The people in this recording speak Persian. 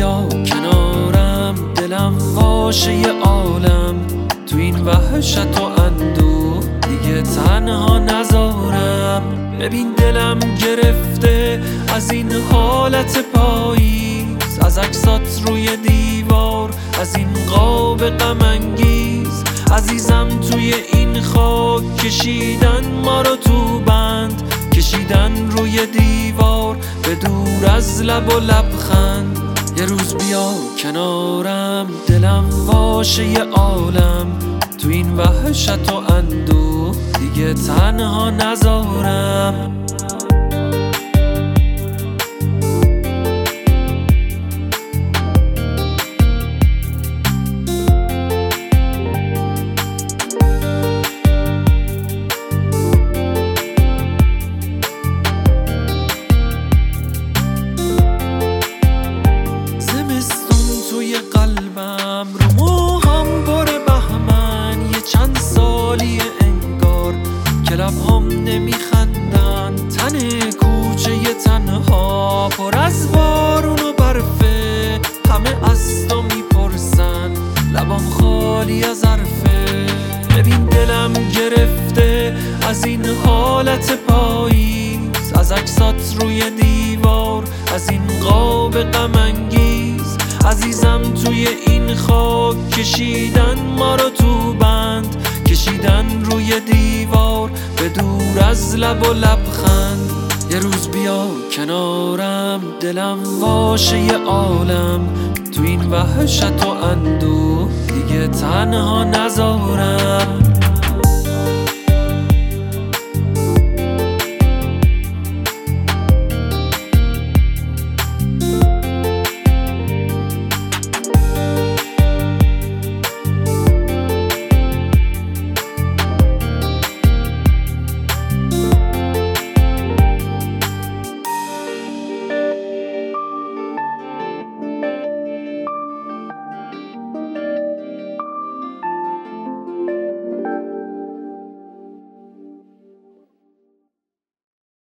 بیا کنارم، دلم واشه ی عالم، تو این وحشت و اندوه دیگه تنها نذارم. ببین دلم گرفته از این حالت پاییز، از عکسات روی دیوار، از این قاب غم انگیز. عزیزم توی این خاک کشیدن ما رو تو بند، کشیدن روی دیوار به دور از لب و لبخند. یه روز بیا کنارم، دلم واشه ی عالم، تو این وحشت و اندوه دیگه تنها نذارم. قلبم رو موهام بره بهمن، یه چند سالیه انگار که لبهام نمیخندن. تن کوچه ی تنها پر از بارون و برفه، همه از تو میپرسن لبام خالی از حرفه. ببین دلم گرفته از این حالت پاییز، از عکسات روی دیوار، از این قاب غم انگیز. عزیزم توی این خاک کشیدن ما رو تو بند، کشیدن روی دیوار به دور از لب و لبخند. یه روز بیا کنارم، دلم واشه ی عالم، تو این وحشت و اندوه دیگه تنها نذارم.